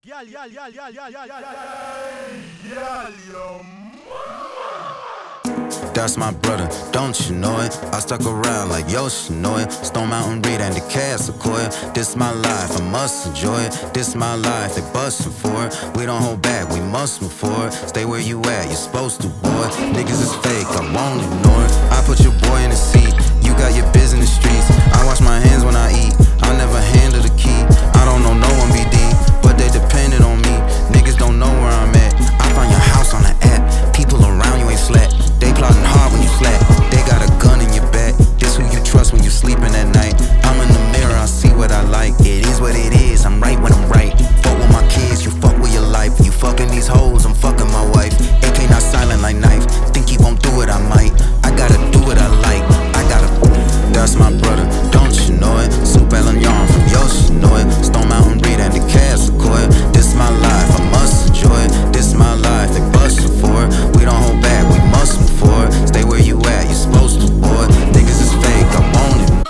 That's my brother, don't you know it? I stuck around like Yoshinoya, Stone Mountain, Reed, and Decay, Sequoia. This my life, I must enjoy it. This my life, they bustin' for it. We don't hold back, we must move forward. Stay where you at, you're supposed to, boy. Niggas is fake, I won't ignore it. I put your boy in the seat, you got your biz in the streets. I wash my hands when I eat, I never handle the key. I don't know no one BD, but they dependent on me. Niggas don't know where I'm at. I find your house on the app, people around you ain't flat. They plotting hard when you flat. They got a gun in your back. This who you trust when you sleeping at night. I'm in the mirror, I see what I like. It is what it is, I'm right when I'm right. Fuck with my kids, you fuck with your life. You fucking these hoes, I'm fucking my wife. AK not silent like knife. Think he won't do it, I might. I gotta do what I like. That's my brother, don't you know it? Soup Allen Yarn from Yoshinoya, Stone Mountain, Reed, and Decay, Sequoia. This my life, I must enjoy it. This my life, they bustin' for it. We don't hold back, we must move forward. Stay where you at, you're supposed to, boy. Niggas is fake, I want it.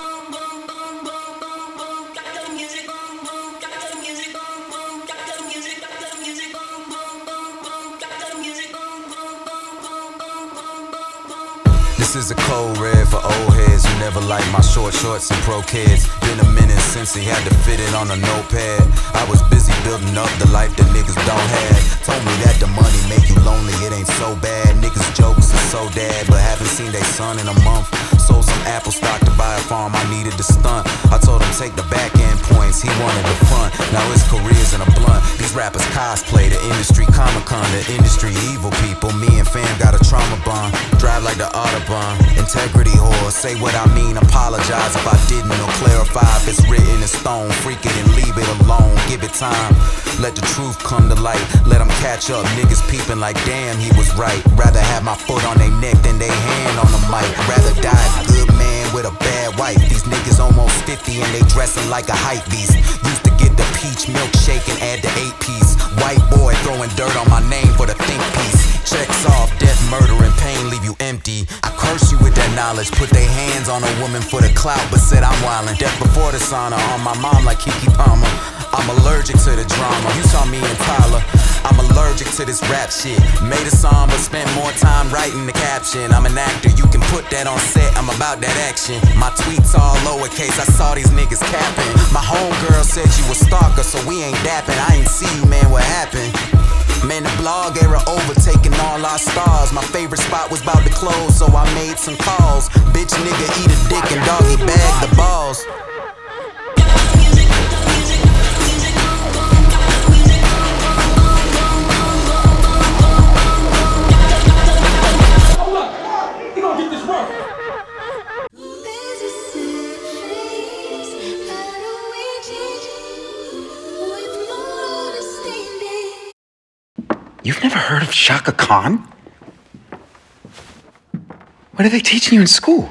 This is a code red for old heads who never liked my short shorts and pro kids. Been a minute since he had to fit it on a notepad. I was busy building up the life that niggas don't have. Told me that the money make you lonely, it ain't so bad. Niggas jokes are so dad, but haven't seen their son in a month. Sold some Apple stock to buy a farm, I needed to stunt. I told him take the back end points, he wanted the front. Now his career's in a blunt. These rappers cosplay the industry Comic-Con, the industry evil people. Me and fam got a trauma bond. Drive like the Autobahn. Integrity whore, say what I mean, apologize if I didn't, or clarify if it's written in stone. Freak it and leave it alone, give it time. Let the truth come to light, let them catch up. Niggas peeping like damn, he was right. Rather have my foot on their neck than they hand on the mic. Rather die a good man with a bad wife. These niggas almost 50 and they dressing like a hype beast. Used to get the peach milkshake and add the 8-piece. White boy throwing dirt on my name for the think piece. Checks off, death, murder, and pain leave you empty. I curse you with that knowledge. Put their hands on a woman for the clout, but said I'm wildin'. Death before dishonor on my mom like Kiki Palmer. I'm allergic to the drama. You saw me and Tyler. I'm allergic to this rap shit. Made a song but spent more time writing the caption. I'm an actor, you can put that on set. I'm about that action. My tweets all lowercase, I saw these niggas capping. My homegirl said you a stalker, so we ain't dapping. I ain't see you, man, what happened? Man, the blog era overtaking all our stars. My favorite spot was about to close, so I made some calls. Bitch nigga eat a dick and doggy bag the balls. You've never heard of Shaka Khan? What are they teaching you in school?